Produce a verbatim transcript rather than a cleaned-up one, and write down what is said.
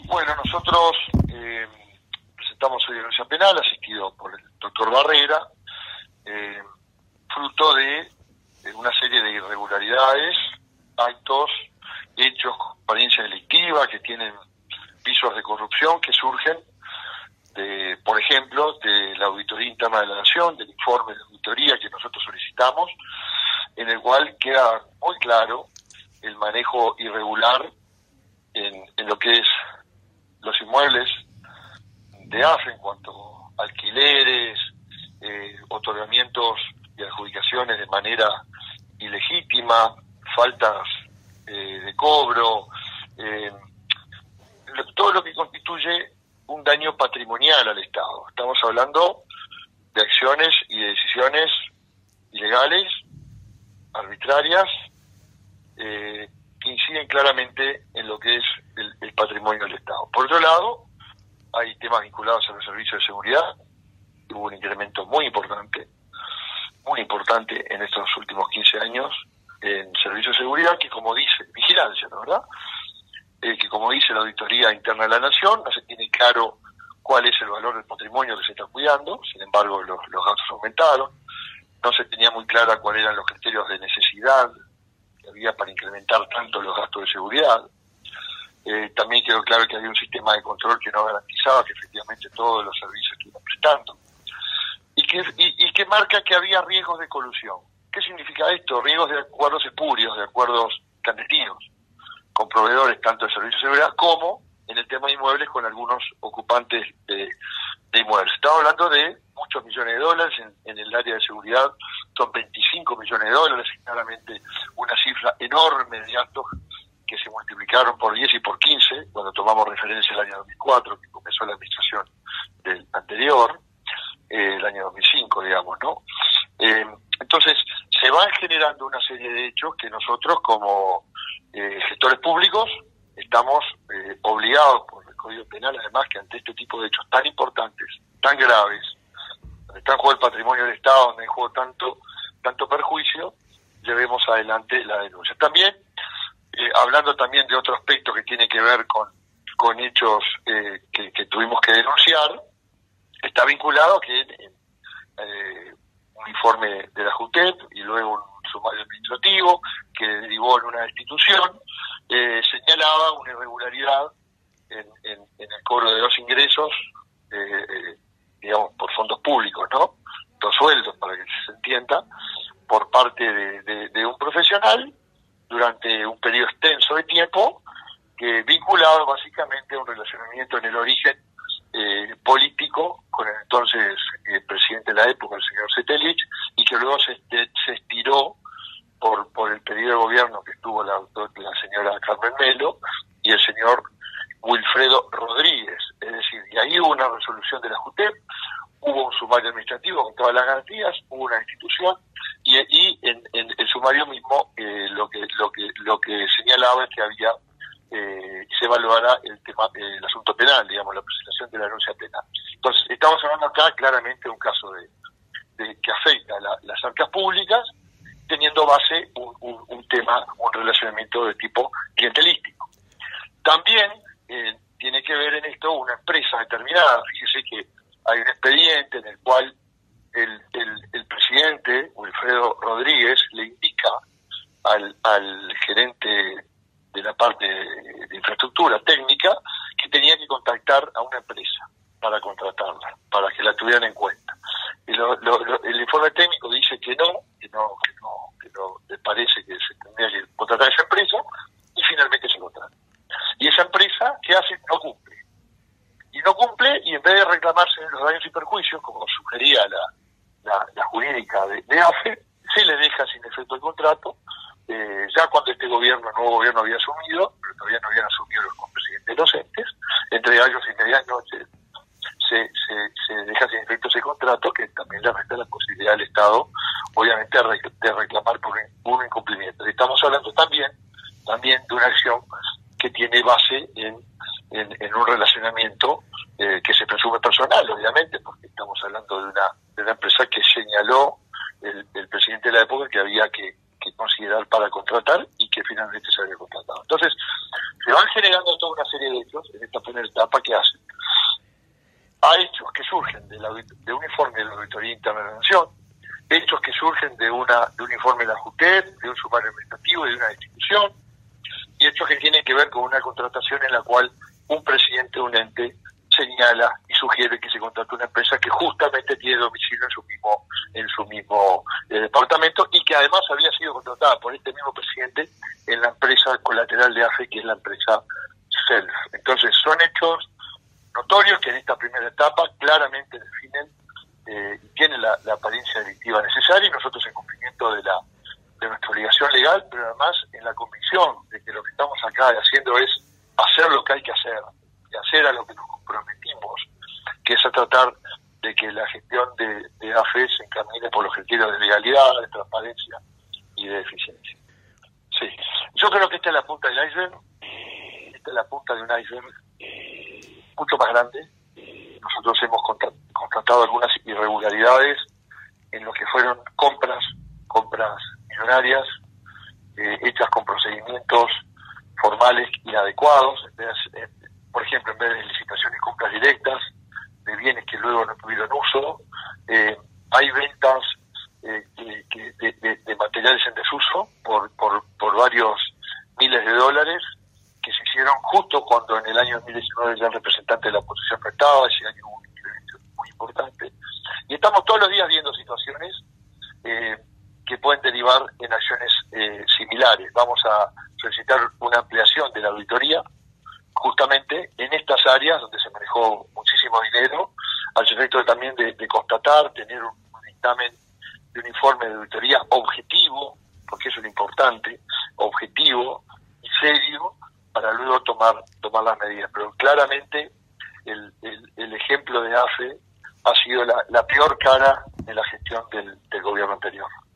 Bueno, nosotros eh, presentamos hoy denuncia penal asistido por el doctor Barrera, eh, fruto de, de una serie de irregularidades, actos, hechos, apariencia delictiva que tienen visos de corrupción que surgen de, por ejemplo, de la Auditoría Interna de la Nación, del informe de auditoría que nosotros solicitamos, en el cual queda muy claro el manejo irregular en, en lo que es los inmuebles de A F E en cuanto a alquileres, eh, otorgamientos y adjudicaciones de manera ilegítima, faltas eh, de cobro, eh, todo lo que constituye un daño patrimonial al Estado. Estamos hablando de acciones y de decisiones ilegales, arbitrarias, eh, que inciden claramente en lo que es el, el patrimonio del Estado. Por otro lado, hay temas vinculados a los servicios de seguridad. Hubo un incremento muy importante, muy importante en estos últimos quince años en servicios de seguridad, que como dice, vigilancia, ¿no, verdad? Eh, que como dice la Auditoría Interna de la Nación, no se tiene claro cuál es el valor del patrimonio que se está cuidando, sin embargo los, los gastos aumentaron, no se tenía muy clara cuáles eran los criterios de necesidad que había para incrementar tanto los gastos de seguridad. Eh, también quedó claro que había un sistema de control que no garantizaba que efectivamente todos los servicios estuvieran prestando, y que, y, y que marca que había riesgos de colusión. ¿Qué significa esto? Riesgos de acuerdos espurios, de acuerdos clandestinos, con proveedores tanto de servicios de seguridad como en el tema de inmuebles con algunos ocupantes de, de inmuebles. Estamos hablando de muchos millones de dólares en, en el área de seguridad, son veinticinco millones de dólares, claramente una cifra enorme de gastos que se multiplicaron por diez y por quince cuando tomamos referencia al año dos mil cuatro, que comenzó la administración del anterior, eh, el año dos mil cinco, digamos, ¿no? Eh, entonces, se van generando una serie de hechos que nosotros como eh, gestores públicos estamos eh, obligados por el Código Penal, además, que ante este tipo de hechos tan importantes, tan graves, donde está en juego el patrimonio del Estado, donde hay en juego tanto, tanto perjuicio, llevemos adelante la denuncia. También, eh, hablando también de otro aspecto que tiene que ver con, con hechos eh, que, que tuvimos que denunciar, está vinculado que en, eh, un informe de la JUTEP y luego un sumario administrativo que derivó en una destitución, eh, señalaba una irregularidad en, en, en el cobro de los ingresos, eh, eh, digamos, por fondos públicos, ¿no? Los sueldos, para que se entienda, por parte de, de, de un profesional durante un periodo extenso de tiempo, que vinculado básicamente a un relacionamiento en el origen eh, político con el entonces eh, presidente de la época, el señor Setelich, y que luego se, se estiró por por el periodo de gobierno que estuvo la, la señora Carmen Melo y el señor Wilfredo Rodríguez. Es decir, y ahí hubo una resolución de la JUTEP, hubo un sumario administrativo con todas las garantías, hubo una institución, y, y en, en el sumario mismo eh, lo que lo que lo que señalaba es que había eh, se evaluara el tema eh, el asunto penal, digamos, la presentación de la denuncia penal. Entonces, estamos hablando acá claramente de un caso de, de que afecta a la, las arcas públicas, teniendo base un, un, un tema, un relacionamiento de tipo clientelístico. También eh, tiene que ver en esto una empresa determinada. Fíjese que hay un expediente en el cual el, el, el presidente, Wilfredo Rodríguez, le indica al, al gerente de la parte de, de infraestructura técnica que tenía que contactar a una empresa para contratarla, para que la tuvieran en cuenta. Y lo, lo, lo, el informe técnico dice que no, que no, que no, que no le parece que se tendría que contratar a esa empresa, y finalmente se contrata. Y esa empresa, ¿qué hace? No cumple. Y no cumple, y en vez de reclamarse los daños y perjuicios, como sugería la, la, la jurídica de, de A F E, se le deja sin efecto el contrato, eh, ya cuando este gobierno, el nuevo gobierno había asumido, pero todavía no habían asumido los presidentes docentes, entre ellos y medianoche, Se, se, se deja sin efecto ese contrato, que también le resta la posibilidad al Estado, obviamente, de reclamar por un incumplimiento. Estamos hablando también también de una acción que tiene base en, en, en un relacionamiento eh, que se presume personal, obviamente, porque estamos hablando de una, de una empresa que señaló el, el presidente de la época que había que, que considerar para contratar y que finalmente se había contratado. Entonces, se van generando toda una serie de hechos en esta esta primera etapa que hacen a hechos que surgen de, la, de un informe de la Auditoría Interna de la Nación, hechos que surgen de una de un informe de la JUTEP, de un sumario administrativo y de una institución, y hechos que tienen que ver con una contratación en la cual un presidente de un ente señala y sugiere que se contrate una empresa que justamente tiene domicilio en su mismo en su mismo eh, departamento y que además había sido contratada por este mismo presidente en la empresa colateral de AFE, que es la empresa Self. Entonces son hechos notorios que en esta primera etapa claramente definen eh, y tienen la, la apariencia delictiva necesaria, y nosotros en cumplimiento de la de nuestra obligación legal, pero además en la convicción de que lo que estamos acá haciendo es hacer lo que hay que hacer y hacer a lo que nos comprometimos, que es a tratar de que la gestión de, de AFE se encamine por los criterios de legalidad, de transparencia y de eficiencia. Sí, yo creo que esta es la punta del iceberg, esta es la punta de un iceberg mucho más grande. Nosotros hemos constatado algunas irregularidades en lo que fueron compras, compras millonarias, eh, hechas con procedimientos formales inadecuados, en vez, eh, por ejemplo, en vez de licitaciones y compras directas de bienes que luego no tuvieron uso, eh, hay ventas eh, que, que de, de, de materiales en desuso por, por, por varios miles de dólares que se hicieron justo cuando en el año dos mil diecinueve ya el representante de la oposición no estaba, ese año hubo un incremento muy importante. Y estamos todos los días viendo situaciones eh, que pueden derivar en acciones eh, similares. Vamos a solicitar una ampliación de la auditoría justamente en estas áreas donde se manejó muchísimo dinero, al efecto también de, de constatar, tener un, un dictamen de un informe de auditoría objetivo, porque eso es lo importante, objetivo y serio, para luego tomar tomar las medidas. Pero claramente el, el, el ejemplo de AFE ha sido la, la peor cara de la gestión del, del gobierno anterior.